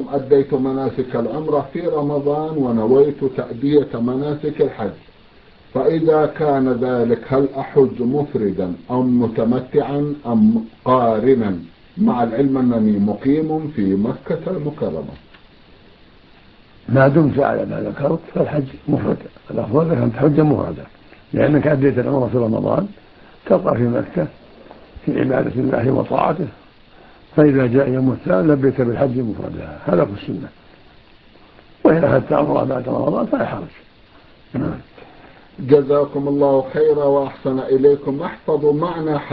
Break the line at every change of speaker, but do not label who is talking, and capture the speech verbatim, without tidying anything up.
أديت مناسك العمرة في رمضان ونويت تأدية مناسك الحج، فإذا كان ذلك هل أحج مفردا أم متمتعا أم قارنا، مع العلم أنني مقيم في مكة المكرمة؟
ما دمت على ما ذكرت فالحج مفرد، الأفضل لك أن تحج مفردا، لأنك أديت العمرة في رمضان تبقى في مكة في عبادة الله وطاعته، فإذا جاء يوم الثاني لبيت بالحج مفردا، هذا في السنة. وإن أخذت عمرة بعد رمضان فلا حرج.
جزاكم الله خيرا وأحسن إليكم. احفظوا معنا